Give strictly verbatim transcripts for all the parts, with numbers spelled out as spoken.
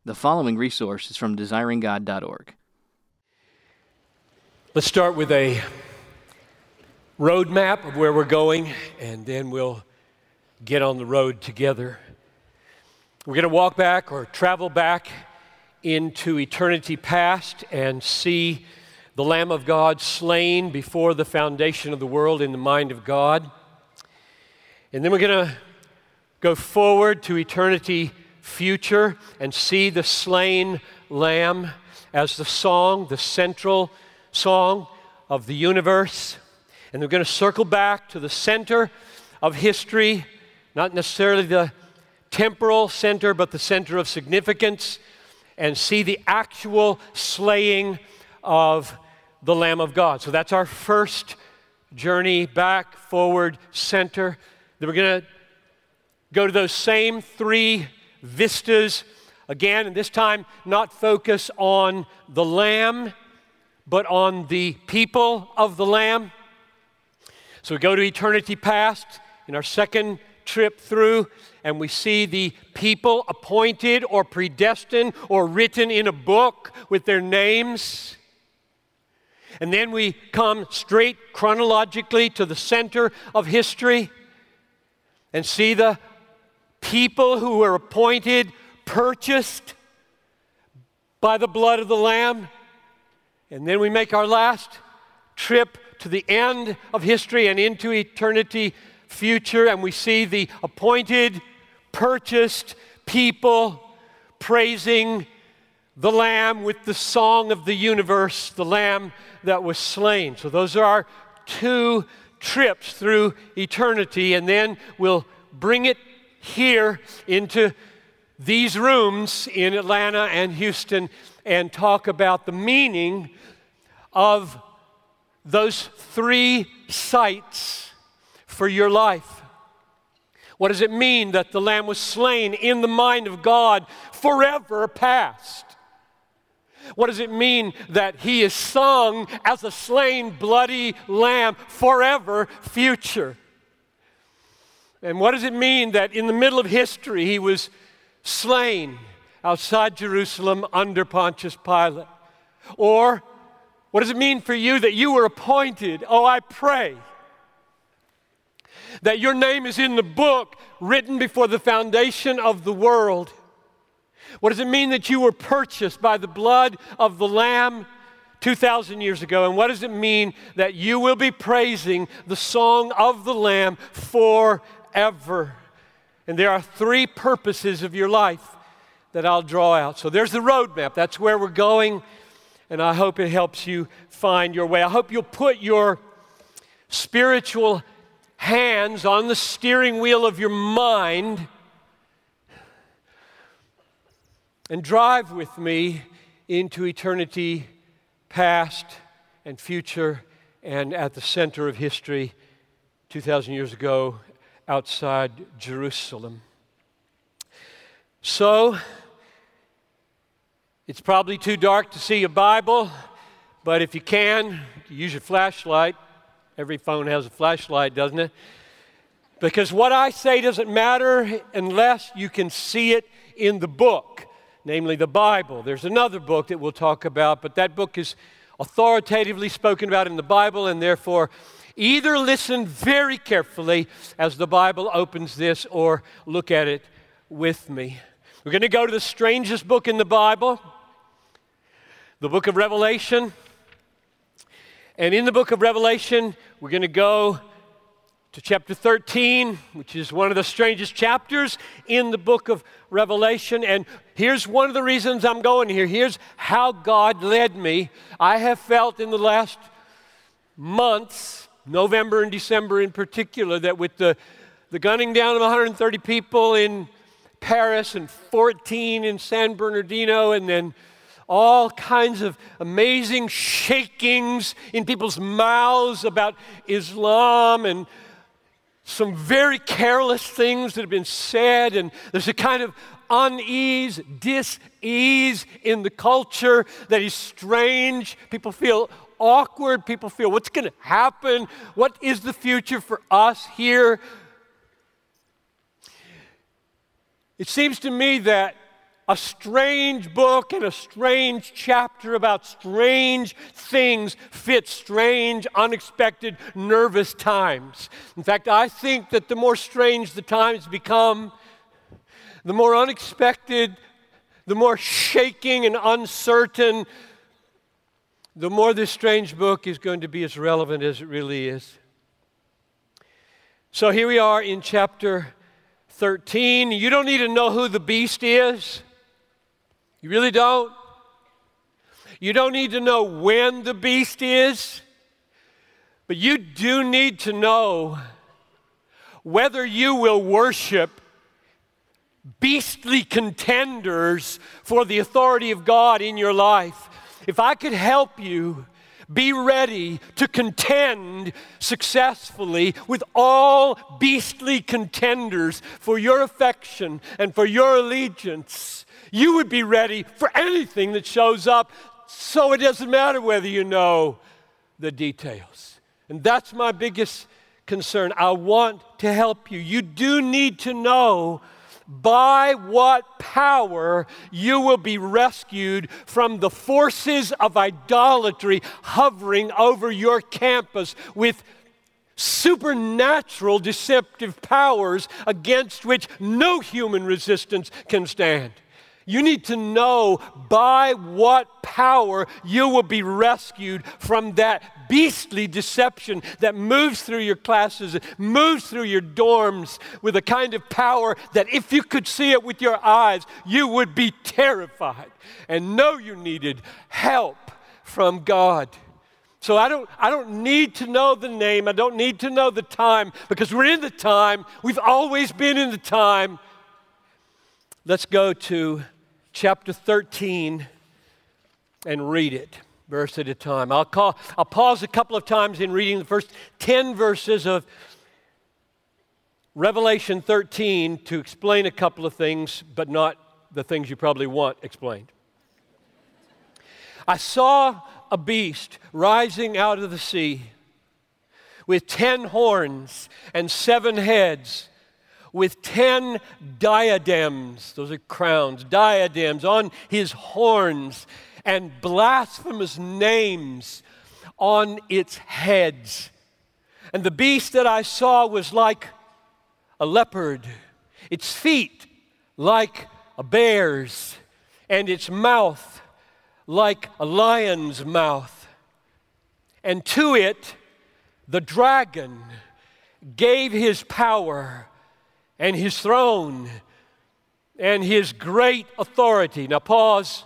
The following resource is from desiring god dot org. Let's start with a roadmap of where we're going, and then we'll get on the road together. We're going to walk back or travel back into eternity past and see the Lamb of God slain before the foundation of the world in the mind of God. And then we're going to go forward to eternity future and see the slain Lamb as the song, the central song of the universe. And we're going to circle back to the center of history, not necessarily the temporal center, but the center of significance, and see the actual slaying of the Lamb of God. So that's our first journey back, forward, center. Then we're going to go to those same three vistas again, and this time not focus on the Lamb, but on the people of the Lamb. So we go to eternity past in our second trip through, and we see the people appointed or predestined or written in a book with their names. And then we come straight chronologically to the center of history and see the people who were appointed, purchased by the blood of the Lamb. And then we make our last trip to the end of history and into eternity future, and we see the appointed, purchased people praising the Lamb with the song of the universe, the Lamb that was slain. So those are our two trips through eternity, and then we'll bring it here into these rooms in Atlanta and Houston and talk about the meaning of those three sites for your life. What does it mean that the Lamb was slain in the mind of God forever past? What does it mean that He is sung as a slain, bloody Lamb forever future? And what does it mean that in the middle of history He was slain outside Jerusalem under Pontius Pilate? Or what does it mean for you that you were appointed? Oh, I pray that your name is in the book written before the foundation of the world. What does it mean that you were purchased by the blood of the Lamb two thousand years ago? And what does it mean that you will be praising the song of the Lamb forever? And there are three purposes of your life that I'll draw out. So there's the roadmap. That's where we're going. And I hope it helps you find your way. I hope you'll put your spiritual hands on the steering wheel of your mind and drive with me into eternity past and future and at the center of history two thousand years ago outside Jerusalem. So, it's probably too dark to see a Bible, but if you can, use your flashlight. Every phone has a flashlight, doesn't it? Because what I say doesn't matter unless you can see it in the book, namely the Bible. There's another book that we'll talk about, but that book is authoritatively spoken about in the Bible, and therefore either listen very carefully as the Bible opens this or look at it with me. We're going to go to the strangest book in the Bible, the book of Revelation. And in the book of Revelation, we're going to go to chapter thirteen, which is one of the strangest chapters in the book of Revelation. And here's one of the reasons I'm going here. Here's how God led me. I have felt in the last months, November and December in particular, that with the, the gunning down of one hundred thirty people in Paris and fourteen in San Bernardino, and then all kinds of amazing shakings in people's mouths about Islam, and some very careless things that have been said, and there's a kind of unease, dis-ease in the culture that is strange. People feel awkward. People feel, what's going to happen? What is the future for us here? It seems to me that a strange book and a strange chapter about strange things fit strange, unexpected, nervous times. In fact, I think that the more strange the times become, the more unexpected, the more shaking and uncertain, the more this strange book is going to be as relevant as it really is. So here we are in chapter thirteen. You don't need to know who the beast is. You really don't. You don't need to know when the beast is. But you do need to know whether you will worship beastly contenders for the authority of God in your life. If I could help you be ready to contend successfully with all beastly contenders for your affection and for your allegiance, you would be ready for anything that shows up, so it doesn't matter whether you know the details. And that's my biggest concern. I want to help you. You do need to know by what power you will be rescued from the forces of idolatry hovering over your campus with supernatural deceptive powers against which no human resistance can stand. You need to know by what power you will be rescued from that beastly deception that moves through your classes, moves through your dorms with a kind of power that if you could see it with your eyes, you would be terrified and know you needed help from God. So I don't, I don't need to know the name. I don't need to know the time because we're in the time. We've always been in the time. Let's go to chapter thirteen and read it, verse at a time. I'll, call, I'll pause a couple of times in reading the first ten verses of Revelation thirteen to explain a couple of things, but not the things you probably want explained. I saw a beast rising out of the sea with ten horns and seven heads, with ten diadems, those are crowns, diadems on his horns, and blasphemous names on its heads. And the beast that I saw was like a leopard, its feet like a bear's, and its mouth like a lion's mouth. And to it, the dragon gave his power and his throne and his great authority. Now pause.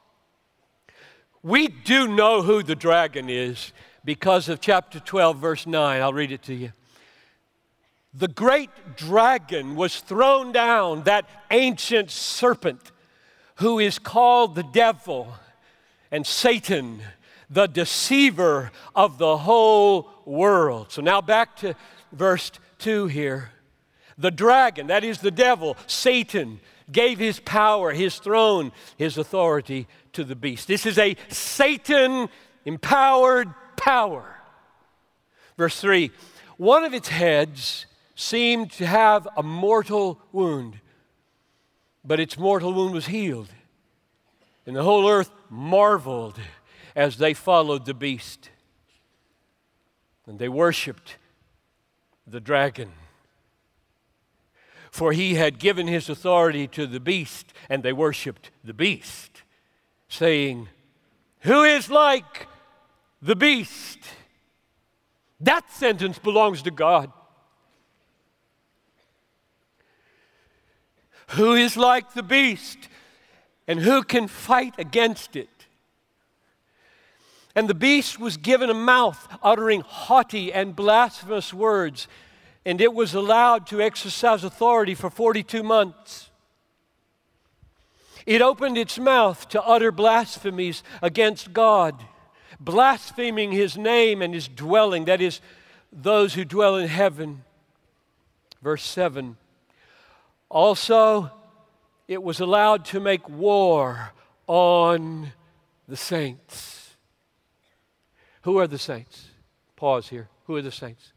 We do know who the dragon is because of chapter twelve, verse nine. I'll read it to you. The great dragon was thrown down, that ancient serpent who is called the devil and Satan, the deceiver of the whole world. So now back to verse two here. The dragon, that is the devil, Satan, gave his power, his throne, his authority to the beast. This is a Satan-empowered power. Verse three, one of its heads seemed to have a mortal wound, but its mortal wound was healed. And the whole earth marveled as they followed the beast. And they worshiped the dragon. For he had given his authority to the beast, and they worshiped the beast, saying, "Who is like the beast?" That sentence belongs to God. Who is like the beast, and who can fight against it? And the beast was given a mouth uttering haughty and blasphemous words, and it was allowed to exercise authority for forty-two months. It opened its mouth to utter blasphemies against God, blaspheming his name and his dwelling, that is, those who dwell in heaven. Verse seven. Also, it was allowed to make war on the saints. Who are the saints? Pause here. Who are the saints?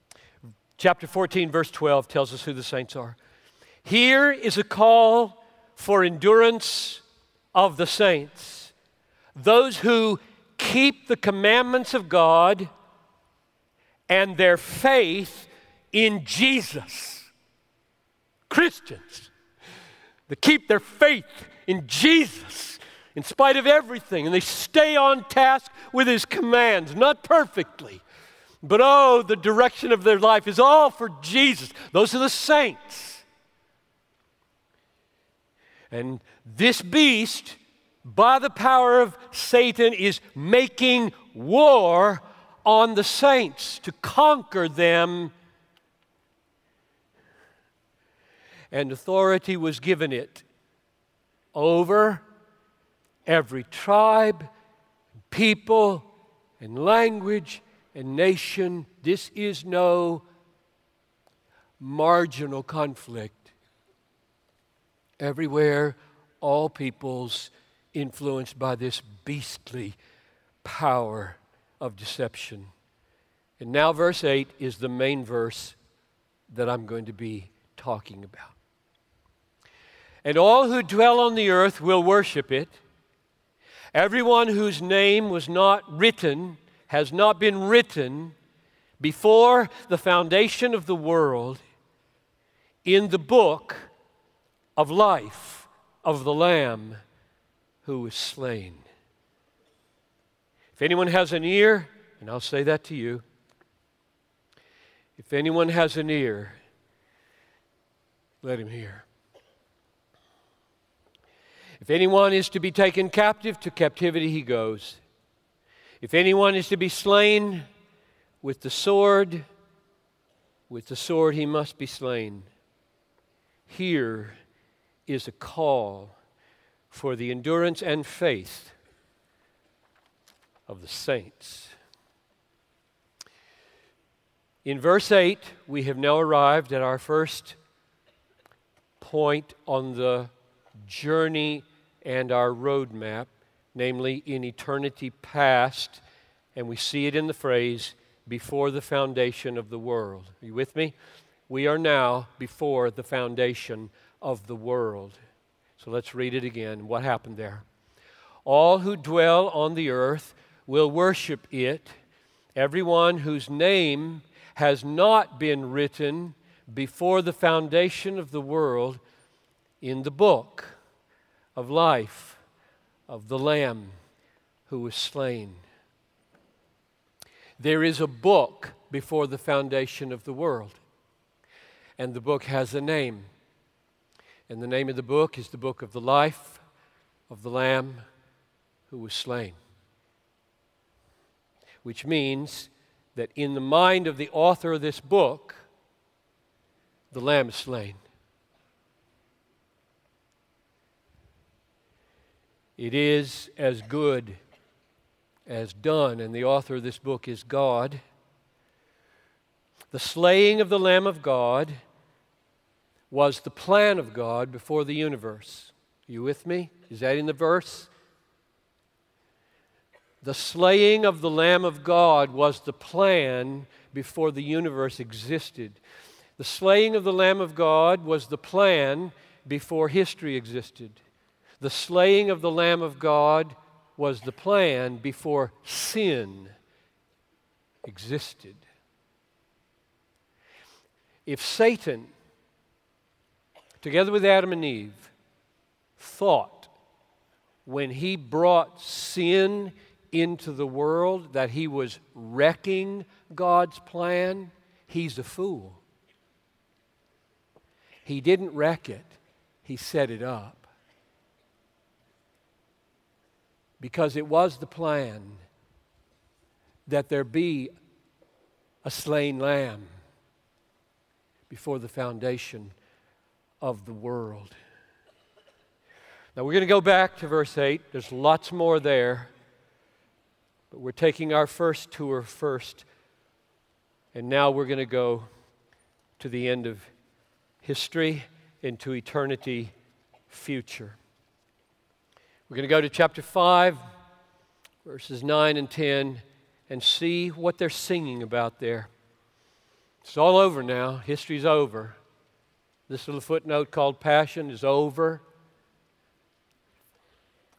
Chapter fourteen, verse twelve tells us who the saints are. Here is a call for endurance of the saints, those who keep the commandments of God and their faith in Jesus. Christians that keep their faith in Jesus in spite of everything, and they stay on task with His commands, not perfectly, but oh, the direction of their life is all for Jesus. Those are the saints. And this beast, by the power of Satan, is making war on the saints to conquer them. And authority was given it over every tribe, people, and language and nation. This is no marginal conflict. Everywhere, all peoples influenced by this beastly power of deception. And now verse eight is the main verse that I'm going to be talking about. And all who dwell on the earth will worship it. Everyone whose name was not written, has not been written before the foundation of the world in the book of life of the Lamb who was slain. If anyone has an ear, and I'll say that to you, if anyone has an ear, let him hear. If anyone is to be taken captive, to captivity he goes. If anyone is to be slain with the sword, with the sword he must be slain. Here is a call for the endurance and faith of the saints. In verse eight, we have now arrived at our first point on the journey and our roadmap, namely in eternity past, and we see it in the phrase, before the foundation of the world. Are you with me? We are now before the foundation of the world. So let's read it again. What happened there? All who dwell on the earth will worship it, everyone whose name has not been written before the foundation of the world in the book of life of the Lamb who was slain. There is a book before the foundation of the world, and the book has a name. And the name of the book is the book of the life of the Lamb who was slain. Which means that in the mind of the author of this book, the Lamb is slain. It is as good as done, and the author of this book is God. The slaying of the Lamb of God was the plan of God before the universe. Are you with me? Is that in the verse? The slaying of the Lamb of God was the plan before the universe existed. The slaying of the Lamb of God was the plan before history existed. The slaying of the Lamb of God was the plan before sin existed. If Satan, together with Adam and Eve, thought when he brought sin into the world that he was wrecking God's plan, he's a fool. He didn't wreck it, he set it up. Because it was the plan that there be a slain lamb before the foundation of the world. Now we're going to go back to verse eight. There's lots more there. But we're taking our first tour first. And now we're going to go to the end of history into eternity future. We're going to go to chapter five, verses nine and ten, and see what they're singing about there. It's all over now. History's over. This little footnote called Passion is over.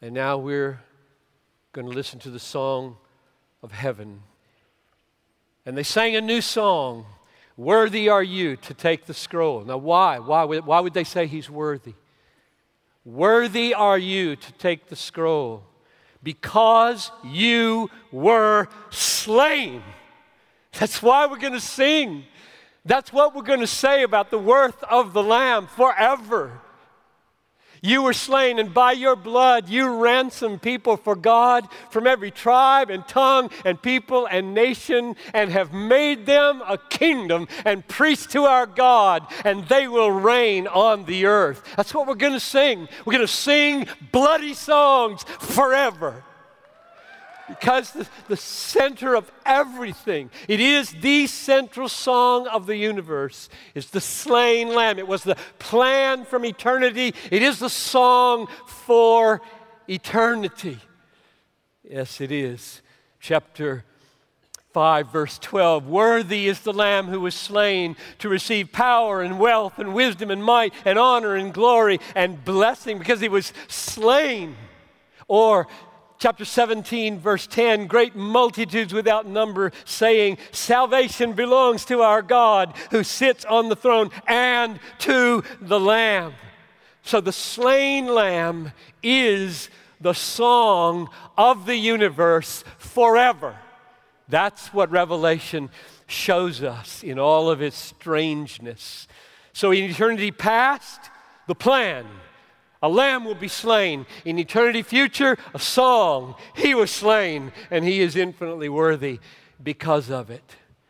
And now we're going to listen to the song of heaven. And they sang a new song, "Worthy are you to take the scroll." Now why? Why would, why would they say he's worthy? Worthy are you to take the scroll, because you were slain. That's why we're going to sing. That's what we're going to say about the worth of the Lamb forever. You were slain, and by your blood you ransomed people for God from every tribe and tongue and people and nation, and have made them a kingdom and priests to our God, and they will reign on the earth. That's what we're going to sing. We're going to sing bloody songs forever. Because the, the center of everything, it is the central song of the universe, is the slain Lamb. It was the plan from eternity. It is the song for eternity. Yes, it is. Chapter five, verse twelve. Worthy is the Lamb who was slain to receive power and wealth and wisdom and might and honor and glory and blessing, because he was slain. Or chapter seventeen, verse ten, great multitudes without number saying, salvation belongs to our God who sits on the throne and to the Lamb. So the slain Lamb is the song of the universe forever. That's what Revelation shows us in all of its strangeness. So in eternity past, the plan: a lamb will be slain. In eternity future, a song. He was slain, and he is infinitely worthy because of it.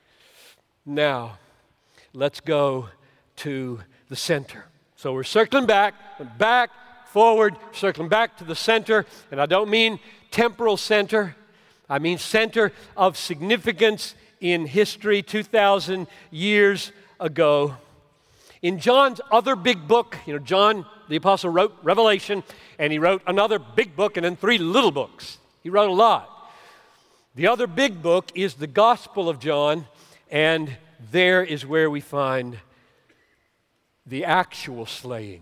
Now, let's go to the center. So we're circling back, back, forward, circling back to the center. And I don't mean temporal center. I mean center of significance in history two thousand years ago. In John's other big book, you know, John the Apostle wrote Revelation, and he wrote another big book and then three little books. He wrote a lot. The other big book is the Gospel of John, and there is where we find the actual slaying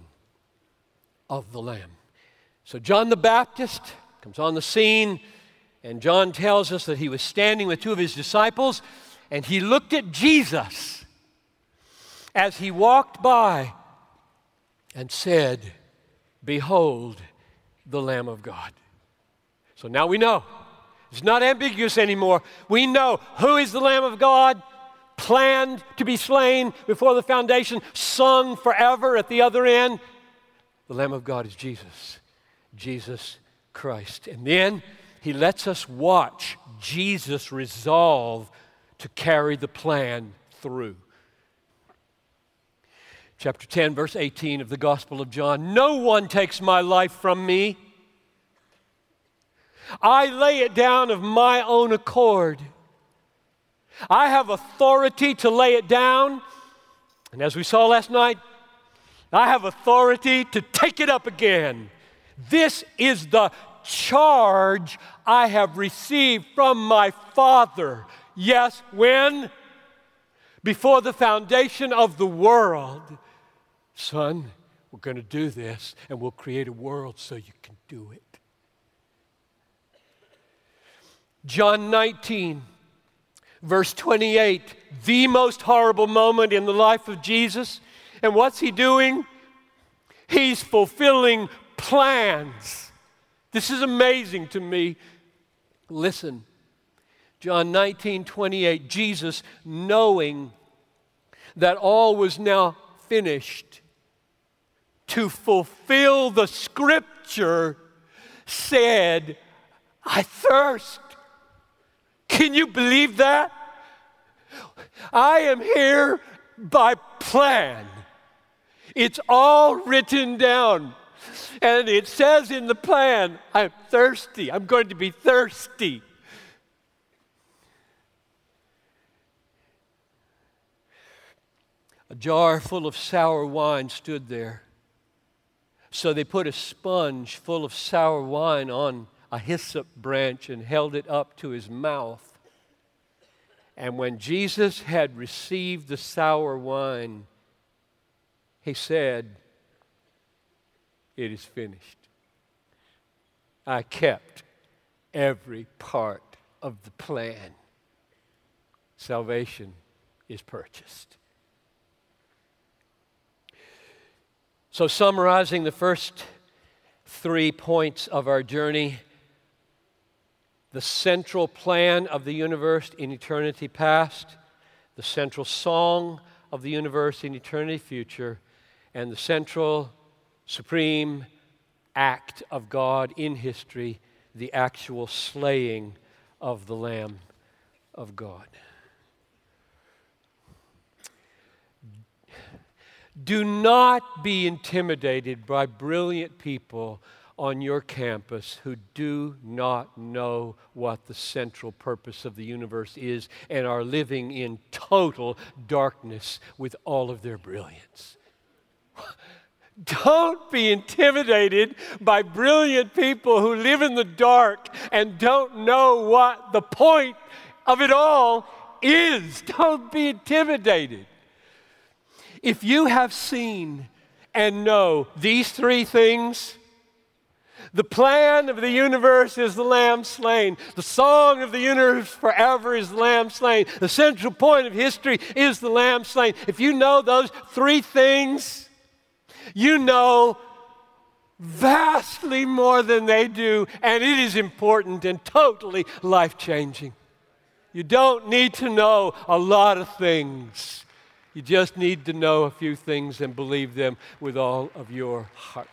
of the Lamb. So John the Baptist comes on the scene, and John tells us that he was standing with two of his disciples, and he looked at Jesus as he walked by and said, "Behold the Lamb of God." So now we know. It's not ambiguous anymore. We know who is the Lamb of God, planned to be slain before the foundation, sung forever at the other end. The Lamb of God is Jesus, Jesus Christ. And then he lets us watch Jesus resolve to carry the plan through. Chapter ten, verse eighteen of the Gospel of John. No one takes my life from me. I lay it down of my own accord. I have authority to lay it down. And as we saw last night, I have authority to take it up again. This is the charge I have received from my Father. Yes, when? Before the foundation of the world. Son, we're going to do this, and we'll create a world so you can do it. John nineteen, verse twenty-eight, the most horrible moment in the life of Jesus. And what's he doing? He's fulfilling plans. This is amazing to me. Listen, John nineteen, twenty-eight, Jesus, knowing that all was now finished, to fulfill the scripture, said, I thirst. Can you believe that? I am here by plan. It's all written down. And it says in the plan, I'm thirsty. I'm going to be thirsty. A jar full of sour wine stood there. So they put a sponge full of sour wine on a hyssop branch and held it up to his mouth. And when Jesus had received the sour wine, he said, it is finished. I kept every part of the plan. Salvation is purchased. So, summarizing the first three points of our journey, the central plan of the universe in eternity past, the central song of the universe in eternity future, and the central, supreme act of God in history, the actual slaying of the Lamb of God. Do not be intimidated by brilliant people on your campus who do not know what the central purpose of the universe is and are living in total darkness with all of their brilliance. Don't be intimidated by brilliant people who live in the dark and don't know what the point of it all is. Don't be intimidated. If you have seen and know these three things, the plan of the universe is the Lamb slain. The song of the universe forever is the Lamb slain. The central point of history is the Lamb slain. If you know those three things, you know vastly more than they do, and it is important and totally life-changing. You don't need to know a lot of things. You just need to know a few things and believe them with all of your heart.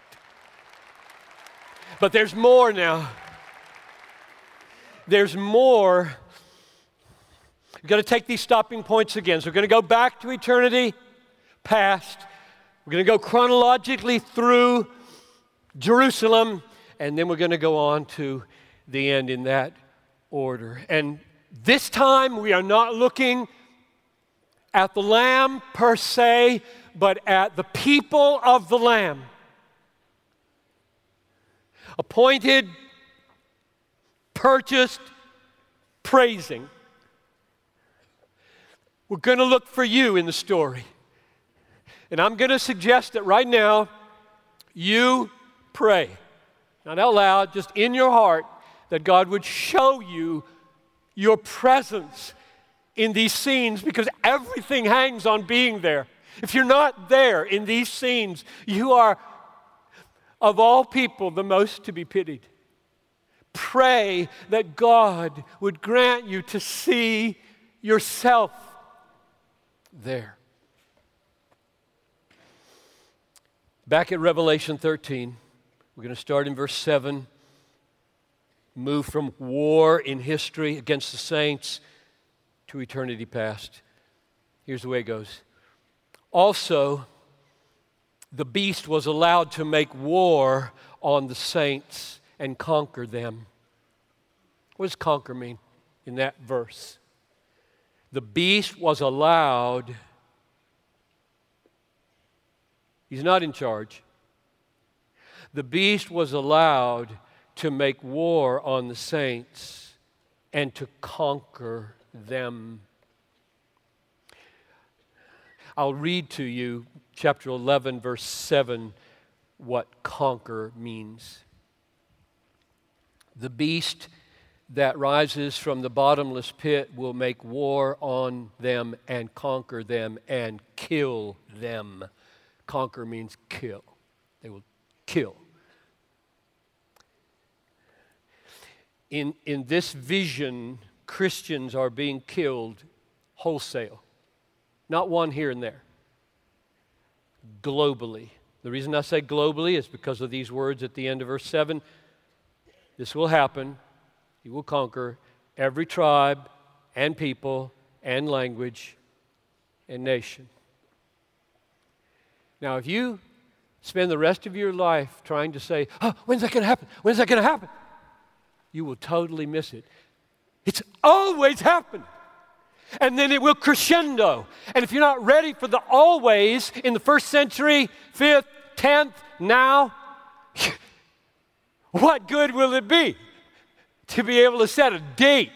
But there's more now. There's more. We've got to take these stopping points again. So we're going to go back to eternity past. We're going to go chronologically through Jerusalem, and then we're going to go on to the end in that order. And this time we are not looking at the Lamb per se, but at the people of the Lamb. Appointed, purchased, praising. We're going to look for you in the story. And I'm going to suggest that right now, you pray. Not out loud, just in your heart, that God would show you your presence in these scenes, because everything hangs on being there. If you're not there in these scenes, you are, of all people, the most to be pitied. Pray that God would grant you to see yourself there. Back at Revelation thirteen, we're going to start in verse seven, move from war in history against the saints to eternity past. Here's the way it goes. Also, the beast was allowed to make war on the saints and conquer them. What does conquer mean in that verse? The beast was allowed. He's not in charge. The beast was allowed to make war on the saints and to conquer them. I'll read to you chapter eleven, verse seven, what conquer means. The beast that rises from the bottomless pit will make war on them and conquer them and kill them. Conquer means kill. They will kill. In, in this vision, Christians are being killed wholesale. Not one here and there. Globally. The reason I say globally is because of these words at the end of verse seven. This will happen. He will conquer every tribe and people and language and nation. Now, if you spend the rest of your life trying to say, oh, when's that going to happen? When's that going to happen? You will totally miss it. It's always happened. And then it will crescendo. And if you're not ready for the always in the first century, fifth, tenth, now, what good will it be to be able to set a date?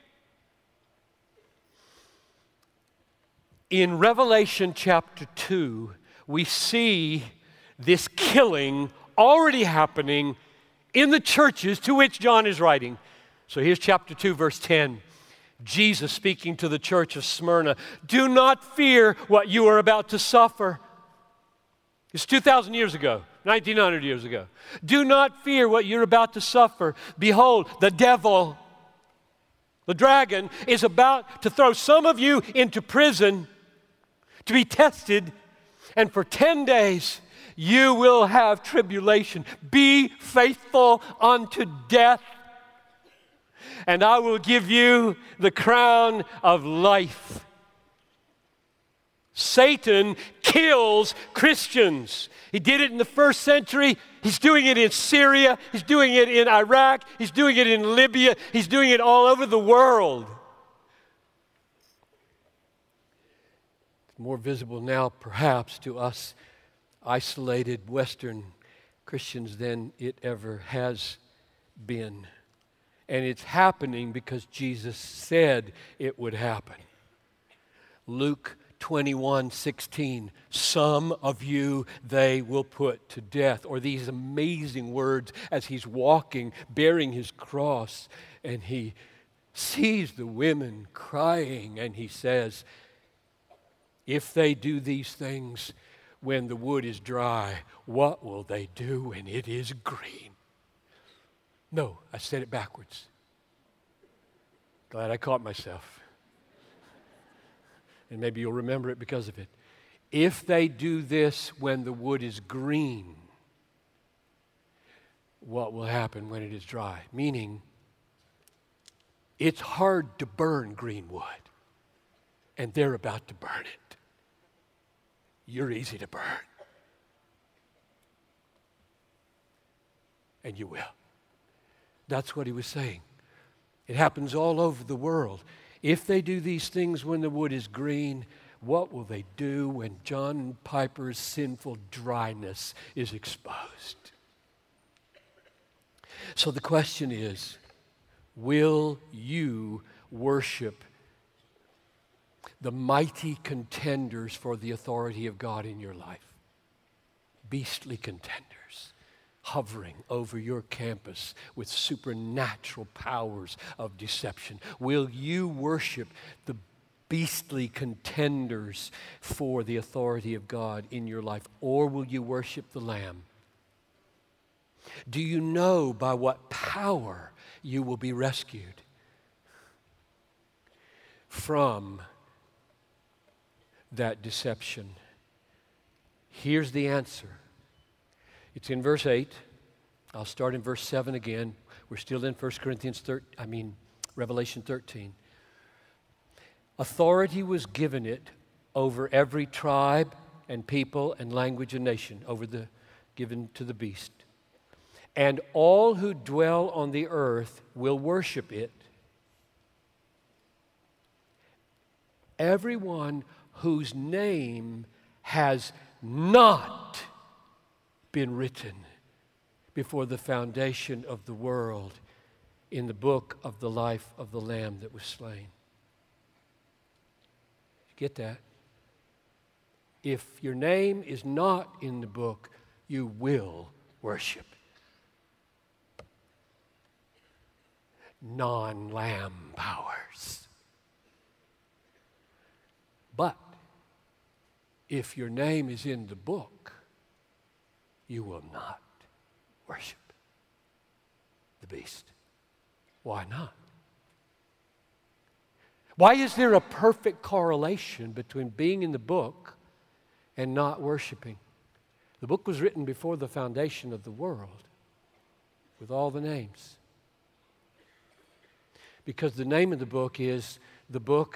In Revelation chapter two, we see this killing already happening in the churches to which John is writing. So here's chapter two, verse ten. Jesus speaking to the church of Smyrna. Do not fear what you are about to suffer. It's two thousand years ago, nineteen hundred years ago. Do not fear what you're about to suffer. Behold, the devil, the dragon, is about to throw some of you into prison to be tested, and for ten days you will have tribulation. Be faithful unto death, and I will give you the crown of life. Satan kills Christians. He did it in the first century. He's doing it in Syria. He's doing it in Iraq. He's doing it in Libya. He's doing it all over the world. It's more visible now, perhaps, to us isolated Western Christians than it ever has been. And it's happening because Jesus said it would happen. Luke twenty-one sixteen, some of you they will put to death. Or these amazing words as he's walking, bearing his cross, and he sees the women crying, and he says, if they do these things when the wood is dry, what will they do when it is green? No, I said it backwards. Glad I caught myself. And maybe you'll remember it because of it. If they do this when the wood is green, what will happen when it is dry? Meaning, it's hard to burn green wood, and they're about to burn it. You're easy to burn. And you will. That's what he was saying. It happens all over the world. If they do these things when the wood is green, what will they do when John Piper's sinful dryness is exposed? So the question is, will you worship the mighty contenders for the authority of God in your life? Beastly contenders hovering over your campus with supernatural powers of deception. Will you worship the beastly contenders for the authority of God in your life, or will you worship the Lamb? Do you know by what power you will be rescued from that deception? Here's the answer. It's in verse eight. I'll start in verse seven again. We're still in First Corinthians thirteen, I mean Revelation thirteen. Authority was given it over every tribe and people and language and nation, over the given to the beast. And all who dwell on the earth will worship it. Everyone whose name has not been written before the foundation of the world in the book of the life of the Lamb that was slain. Get that? If your name is not in the book, you will worship non-Lamb powers. But if your name is in the book, you will not worship the beast. Why not? Why is there a perfect correlation between being in the book and not worshiping? The book was written before the foundation of the world with all the names. Because the name of the book is the book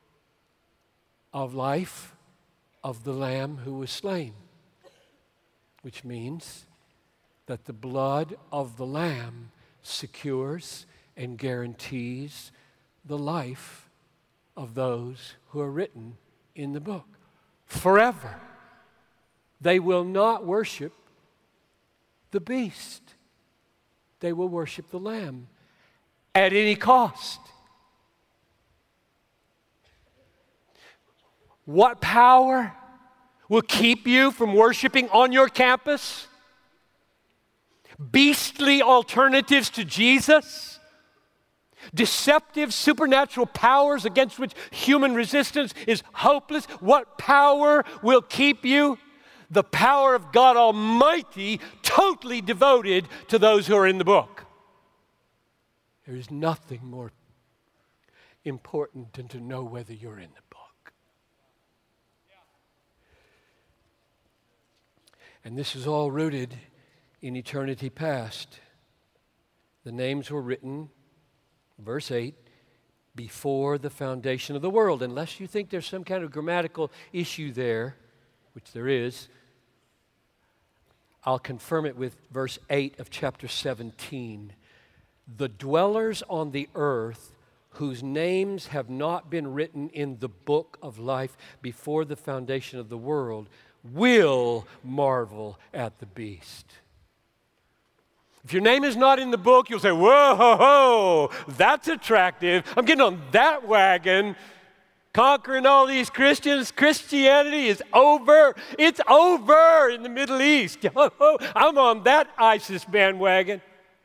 of life of the Lamb who was slain, which means that the blood of the Lamb secures and guarantees the life of those who are written in the book forever. They will not worship the beast. They will worship the Lamb at any cost. What power will keep you from worshiping on your campus? beastly alternatives to Jesus, deceptive supernatural powers against which human resistance is hopeless. What power will keep you? The power of God Almighty, totally devoted to those who are in the book. There is nothing more important than to know whether you're in the book. And this is all rooted in eternity past. The names were written, verse eight, before the foundation of the world. Unless you think there's some kind of grammatical issue there, which there is, I'll confirm it with verse eight of chapter seventeen. The dwellers on the earth whose names have not been written in the book of life before the foundation of the world will marvel at the beast. If your name is not in the book, you'll say, whoa, ho, ho, that's attractive. I'm getting on that wagon. Conquering all these Christians. Christianity is over. It's over in the Middle East. I'm on that ISIS bandwagon.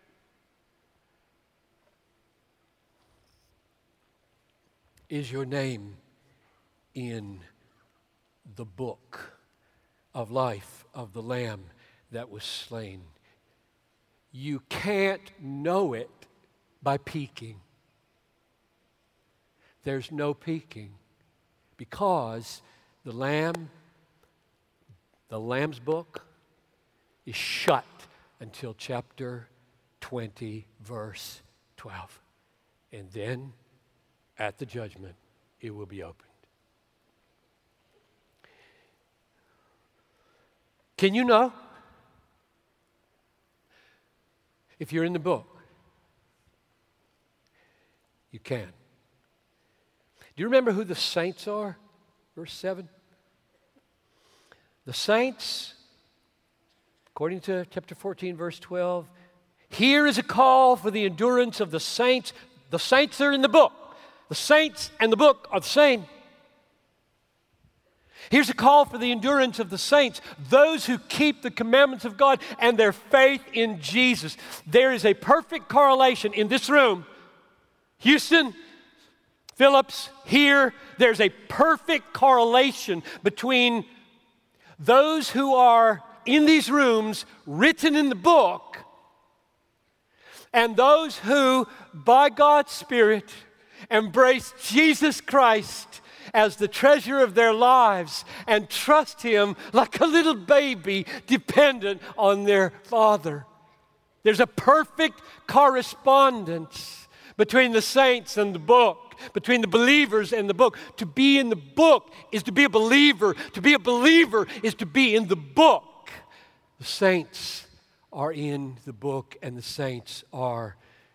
Is your name in the book of life of the Lamb that was slain? You can't know it by peeking. There's no peeking because the Lamb, the Lamb's book is shut until chapter twenty, verse twelve. And then at the judgment, it will be opened. Can you know? If you're in the book, you can. Do you remember who the saints are? Verse seven. The saints, according to chapter fourteen, verse twelve, here is a call for the endurance of the saints. The saints are in the book. The saints and the book are the same. Here's a call for the endurance of the saints, those who keep the commandments of God and their faith in Jesus. There is a perfect correlation in this room. Houston, Phillips, here, there's a perfect correlation between those who are in these rooms written in the book and those who, by God's Spirit, embrace Jesus Christ as the treasure of their lives and trust Him like a little baby dependent on their Father. There's a perfect correspondence between the saints and the book, between the believers and the book. To be in the book is to be a believer. To be a believer is to be in the book. The saints are in the book, and the saints are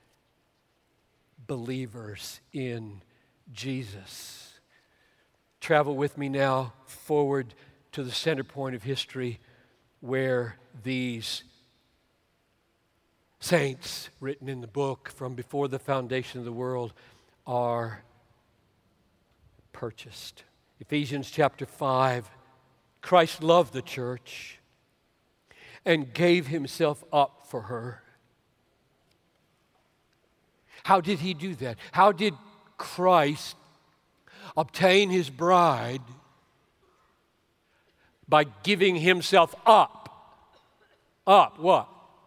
believers in Jesus. Travel with me now forward to the center point of history where these saints written in the book from before the foundation of the world are purchased. Ephesians chapter five, Christ loved the church and gave Himself up for her. How did He do that? How did Christ obtain His bride? By giving Himself up. Up, what?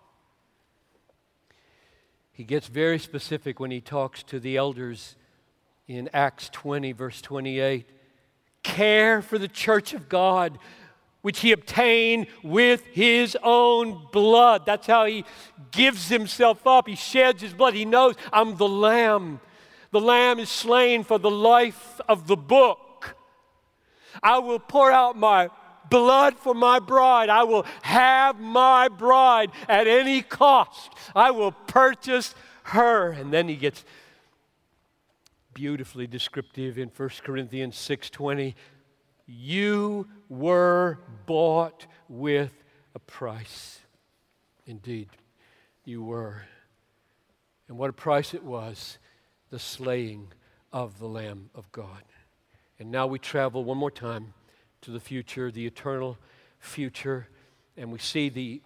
He gets very specific when He talks to the elders in Acts twenty, verse twenty-eight. Care for the church of God, which He obtained with His own blood. That's how He gives Himself up. He sheds His blood. He knows, I'm the Lamb. The Lamb is slain for the life of the book. I will pour out my blood for my bride. I will have my bride at any cost. I will purchase her. And then he gets beautifully descriptive in First Corinthians six twenty. You were bought with a price. Indeed, you were. And what a price it was, the slaying of the Lamb of God. And now we travel one more time to the future, the eternal future, and we see the,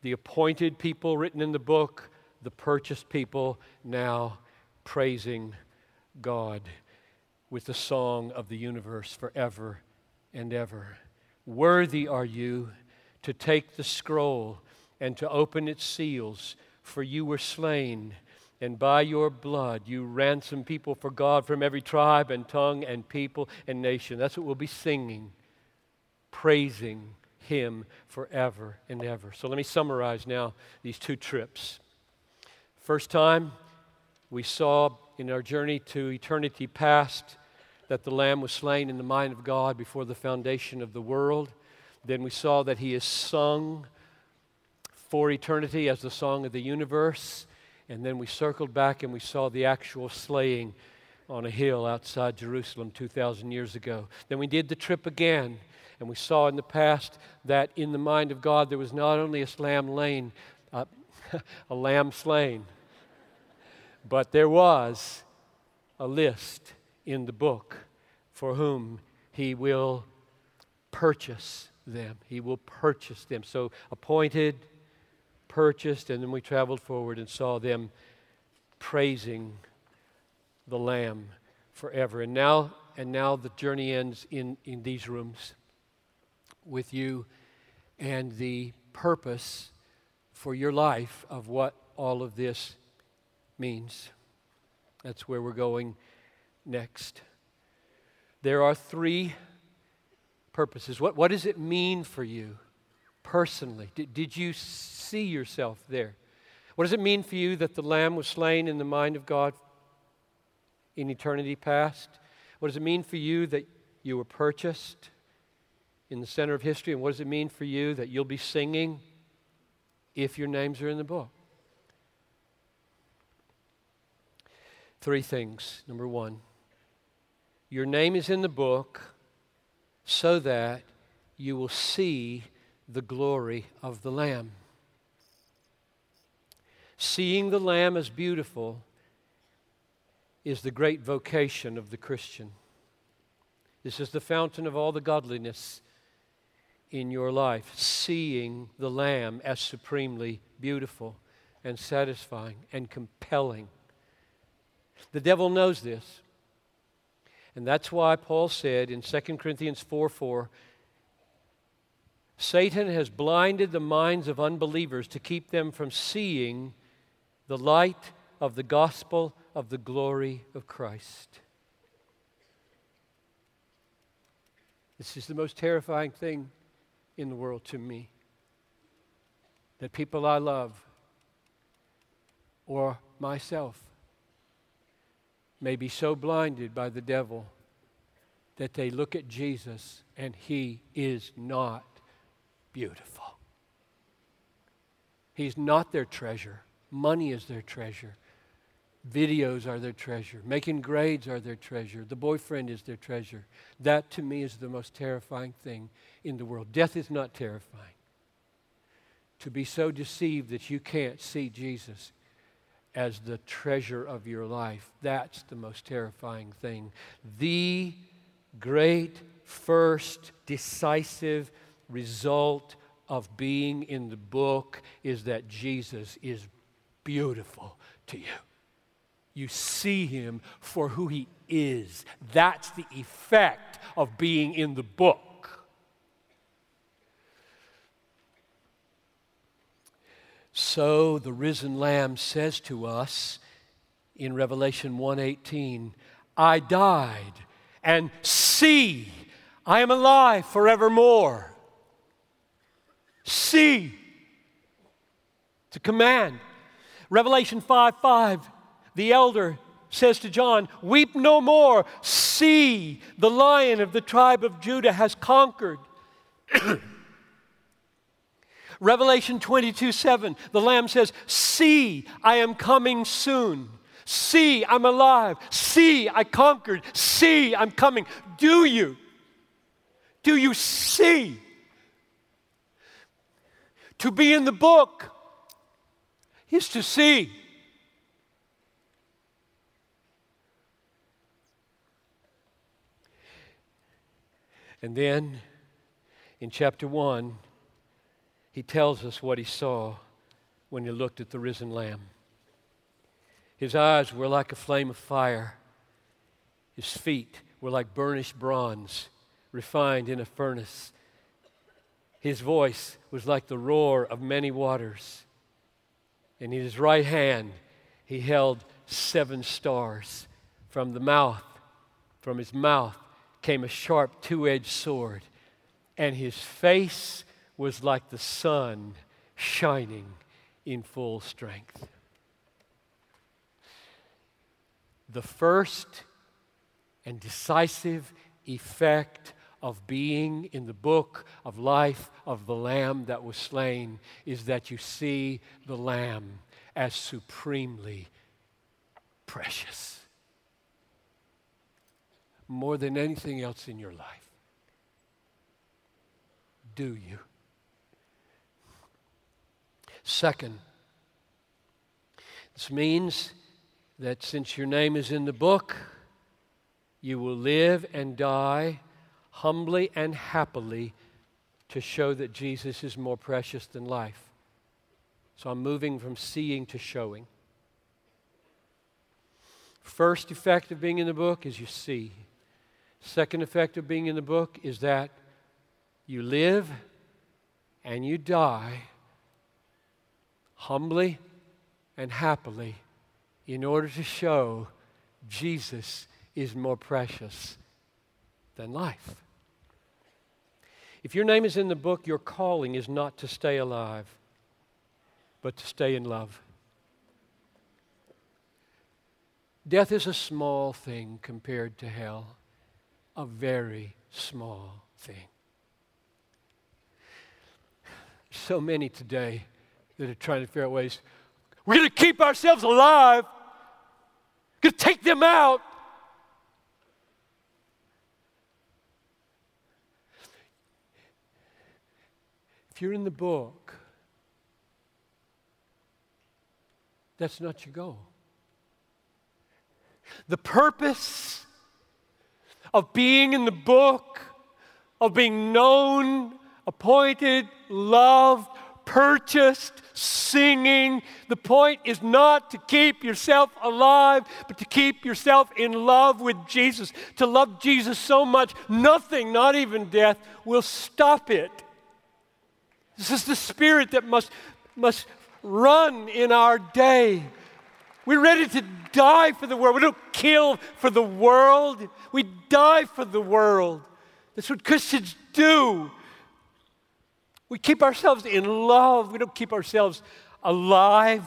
the appointed people written in the book, the purchased people now praising God with the song of the universe forever and ever. Worthy are you to take the scroll and to open its seals, for you were slain, and by your blood you ransomed people for God from every tribe and tongue and people and nation. That's what we'll be singing, praising Him forever and ever. So let me summarize now these two trips. First time, we saw in our journey to eternity past that the Lamb was slain in the mind of God before the foundation of the world. Then we saw that He is sung for eternity as the song of the universe. And then we circled back and we saw the actual slaying on a hill outside Jerusalem two thousand years ago. Then we did the trip again, and we saw in the past that in the mind of God there was not only a lamb slain, uh, a lamb slain, but there was a list in the book for whom He will purchase them. He will purchase them. So appointed, purchased, and then we traveled forward and saw them praising the Lamb forever. And now, and now the journey ends in, in these rooms with you and the purpose for your life of what all of this means. That's where we're going next. There are three purposes. What, what does it mean for you personally? Did, did you see yourself there? What does it mean for you that the Lamb was slain in the mind of God in eternity past? What does it mean for you that you were purchased in the center of history? And what does it mean for you that you'll be singing if your names are in the book? Three things. Number one, your name is in the book so that you will see the glory of the Lamb. Seeing the Lamb as beautiful is the great vocation of the Christian. This is the fountain of all the godliness in your life, seeing the Lamb as supremely beautiful and satisfying and compelling. The devil knows this. And that's why Paul said in Second Corinthians four four, Satan has blinded the minds of unbelievers to keep them from seeing the light of the gospel of the glory of Christ. This is the most terrifying thing in the world to me. That people I love or myself may be so blinded by the devil that they look at Jesus and He is not beautiful. He's not their treasure. Money is their treasure. Videos are their treasure. Making grades are their treasure. The boyfriend is their treasure. That to me is the most terrifying thing in the world. Death is not terrifying. To be so deceived that you can't see Jesus as the treasure of your life, that's the most terrifying thing. The great first decisive result of being in the book is that Jesus is beautiful to you. You see Him for who He is. That's the effect of being in the book. So the risen Lamb says to us in Revelation one eighteen, I died, and see, I am alive forevermore. See. It's a command. Revelation five five, the elder says to John, weep no more. See, the Lion of the tribe of Judah has conquered. Revelation twenty-two seven, the Lamb says, see, I am coming soon. See, I'm alive. See, I conquered. See, I'm coming. Do you? Do you see? To be in the book is to see. And then in chapter one, he tells us what he saw when he looked at the risen Lamb. His eyes were like a flame of fire. His feet were like burnished bronze, refined in a furnace. His voice was like the roar of many waters. And in his right hand, he held seven stars. From the mouth, from his mouth came a sharp two-edged sword. And his face was like the sun shining in full strength. The first and decisive effect of being in the book of life of the Lamb that was slain is that you see the Lamb as supremely precious. More than anything else in your life. Do you? Second, this means that since your name is in the book, you will live and die humbly and happily to show that Jesus is more precious than life. So I'm moving from seeing to showing. First effect of being in the book is you see. Second effect of being in the book is that you live and you die humbly and happily in order to show Jesus is more precious than life. If your name is in the book, your calling is not to stay alive, but to stay in love. Death is a small thing compared to hell, a very small thing. So many today that are trying to figure out ways, we're going to keep ourselves alive, we're going to take them out. If you're in the book, that's not your goal. The purpose of being in the book, of being known, appointed, loved, purchased, singing, the point is not to keep yourself alive, but to keep yourself in love with Jesus. To love Jesus so much, nothing, not even death, will stop it. This is the spirit that must, must run in our day. We're ready to die for the world. We don't kill for the world. We die for the world. That's what Christians do. We keep ourselves in love. We don't keep ourselves alive.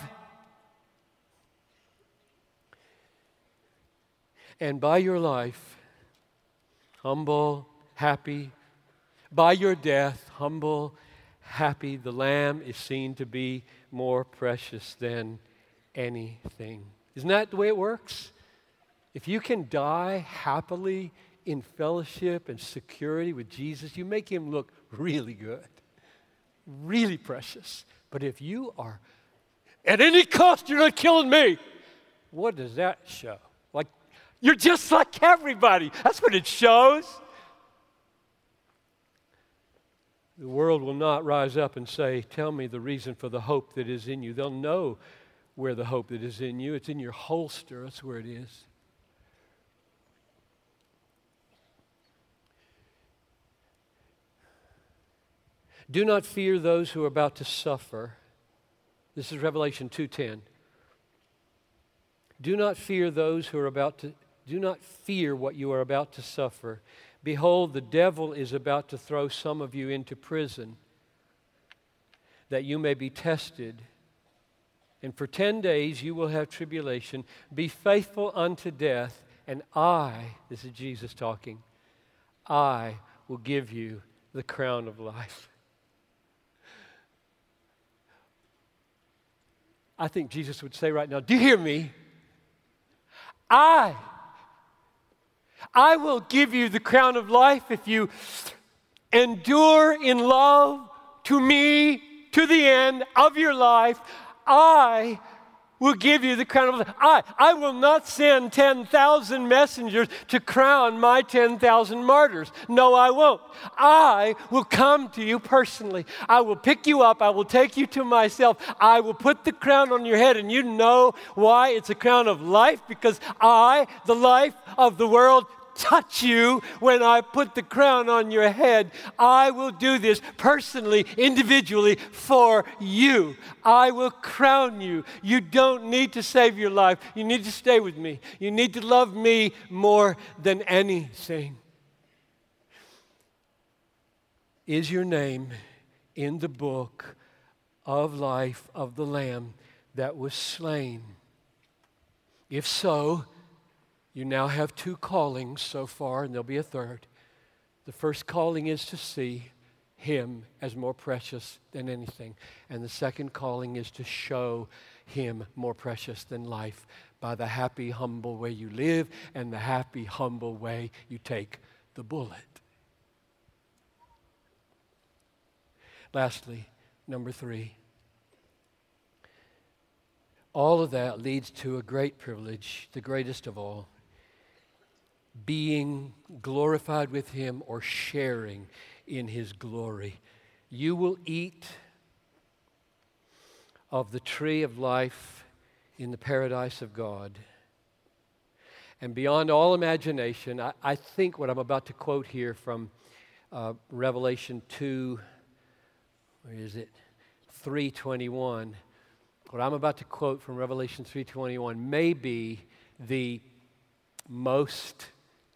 And by your life, humble, happy. By your death, humble, happy, the Lamb is seen to be more precious than anything. Isn't that the way it works? If you can die happily in fellowship and security with Jesus, you make him look really good, really precious. But if you are, at any cost, you're not killing me, what does that show? Like, you're just like everybody. That's what it shows. The world will not rise up and say, tell me the reason for the hope that is in you. They'll know where the hope that is in you. It's in your holster. That's where it is. Do not fear those who are about to suffer. This is Revelation two ten. Do not fear those who are about to, do not fear what you are about to suffer. Behold, the devil is about to throw some of you into prison, that you may be tested. And for ten days you will have tribulation. Be faithful unto death, and I, this is Jesus talking, I will give you the crown of life. I think Jesus would say right now, do you hear me? I, I will give you the crown of life if you endure in love to me to the end of your life. I will give you the crown of life. I, I will not send ten thousand messengers to crown my ten thousand martyrs. No, I won't. I will come to you personally. I will pick you up. I will take you to myself. I will put the crown on your head, and you know why it's a crown of life? Because I, the life of the world, touch you when I put the crown on your head. I will do this personally, individually for you. I will crown you. You don't need to save your life. You need to stay with me. You need to love me more than anything. Is your name in the book of life of the Lamb that was slain? If so, you now have two callings so far, and there'll be a third. The first calling is to see Him as more precious than anything. And the second calling is to show Him more precious than life by the happy, humble way you live and the happy, humble way you take the bullet. Lastly, number three. All of that leads to a great privilege, the greatest of all. Being glorified with Him or sharing in His glory. You will eat of the tree of life in the paradise of God. And beyond all imagination, I, I think what I'm about to quote here from uh, Revelation two, where is it? three twenty-one. What I'm about to quote from Revelation three twenty-one may be the most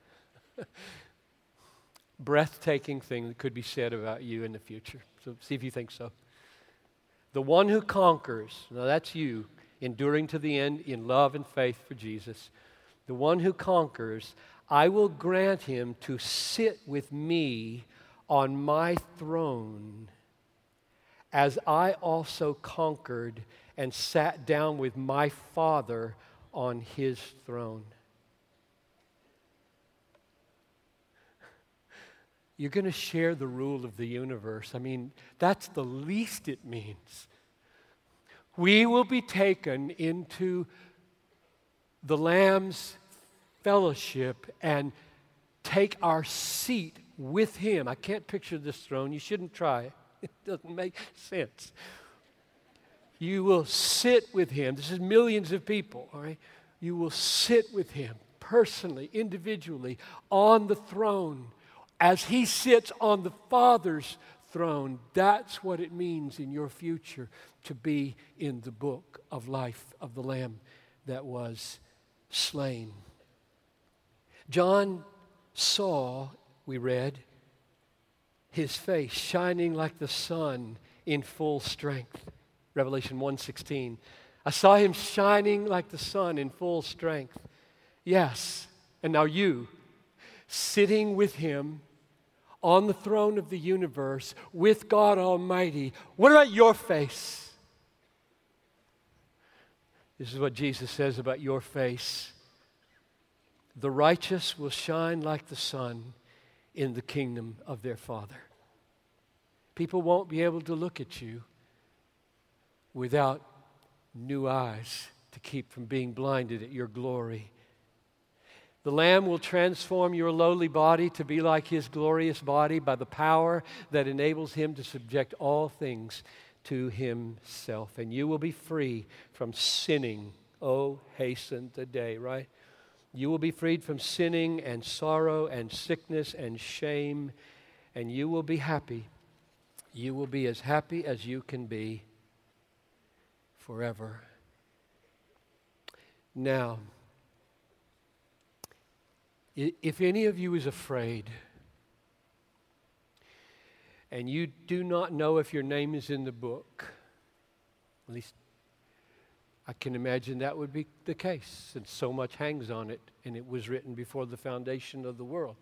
breathtaking thing that could be said about you in the future. So see if you think so. The one who conquers, now that's you, enduring to the end in love and faith for Jesus. The one who conquers, I will grant him to sit with me on my throne, as I also conquered and sat down with my Father on His throne. You're going to share the rule of the universe. I mean, that's the least it means. We will be taken into the Lamb's fellowship and take our seat with Him. I can't picture this throne. You shouldn't try. It doesn't make sense. You will sit with Him. This is millions of people, all right? You will sit with Him personally, individually, on the throne as He sits on the Father's throne. That's what it means in your future to be in the book of life of the Lamb that was slain. John saw, we read, His face shining like the sun in full strength. Revelation one sixteen. I saw Him shining like the sun in full strength. Yes, and now you, sitting with Him on the throne of the universe with God Almighty. What about your face? This is what Jesus says about your face. The righteous will shine like the sun in the kingdom of their Father. People won't be able to look at you without new eyes to keep from being blinded at your glory. The Lamb will transform your lowly body to be like His glorious body by the power that enables Him to subject all things to Himself. And you will be free from sinning. Oh, hasten the day, right? You will be freed from sinning and sorrow and sickness and shame, and you will be happy. You will be as happy as you can be forever. Now, if any of you is afraid, and you do not know if your name is in the book, at least I can imagine that would be the case, since so much hangs on it, and it was written before the foundation of the world.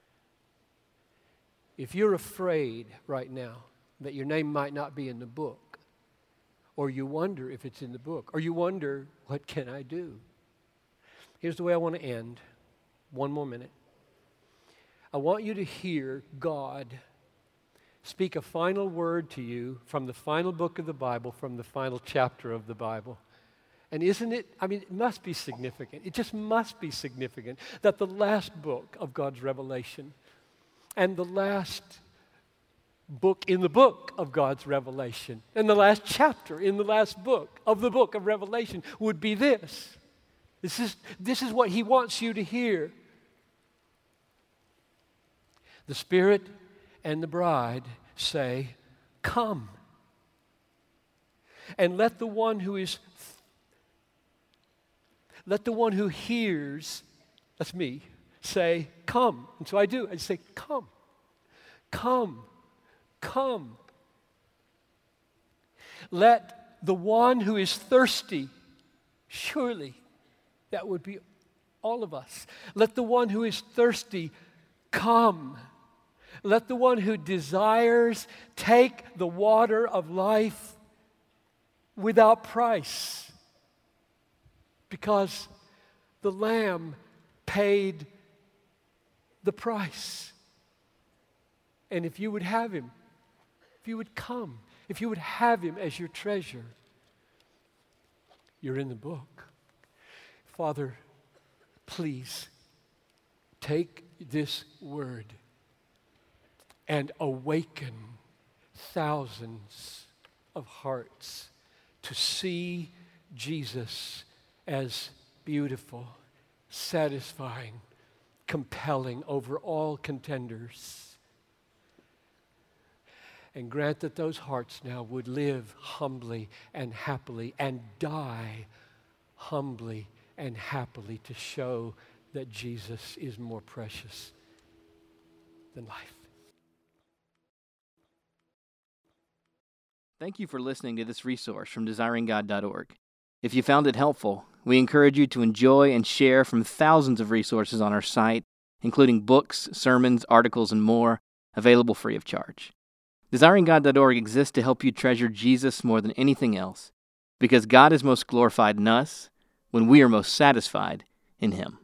If you're afraid right now that your name might not be in the book, or you wonder if it's in the book, or you wonder, what can I do? Here's the way I want to end. One more minute. I want you to hear God speak a final word to you from the final book of the Bible, from the final chapter of the Bible. And isn't it, I mean, it must be significant. It just must be significant that the last book of God's revelation and the last book in the book of God's revelation and the last chapter in the last book of the book of Revelation would be this. This is, this is what he wants you to hear. The Spirit and the bride say, "Come." And let the one who is, let the one who hears, that's me, say, "Come." And so I do. I say, "Come, come, come." Let the one who is thirsty, surely that would be all of us. Let the one who is thirsty come. Let the one who desires take the water of life without price, because the Lamb paid the price. And if you would have him, if you would come, if you would have him as your treasure, you're in the book. Father, please take this word and awaken thousands of hearts to see Jesus as beautiful, satisfying, compelling over all contenders. And grant that those hearts now would live humbly and happily and die humbly and happily to show that Jesus is more precious than life. Thank you for listening to this resource from desiring god dot org. If you found it helpful, we encourage you to enjoy and share from thousands of resources on our site, including books, sermons, articles, and more, available free of charge. desiring god dot org exists to help you treasure Jesus more than anything else, because God is most glorified in us when we are most satisfied in Him.